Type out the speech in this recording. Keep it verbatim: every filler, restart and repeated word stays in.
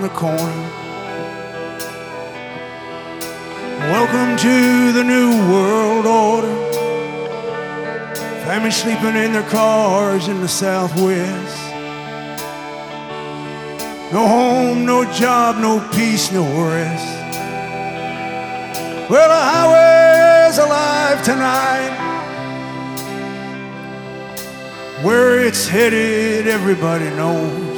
the corner. Welcome to the new world order. Families sleeping in their cars in the Southwest. No home, no job, no peace, no rest. Well, the highway's alive tonight. Where it's headed, everybody knows.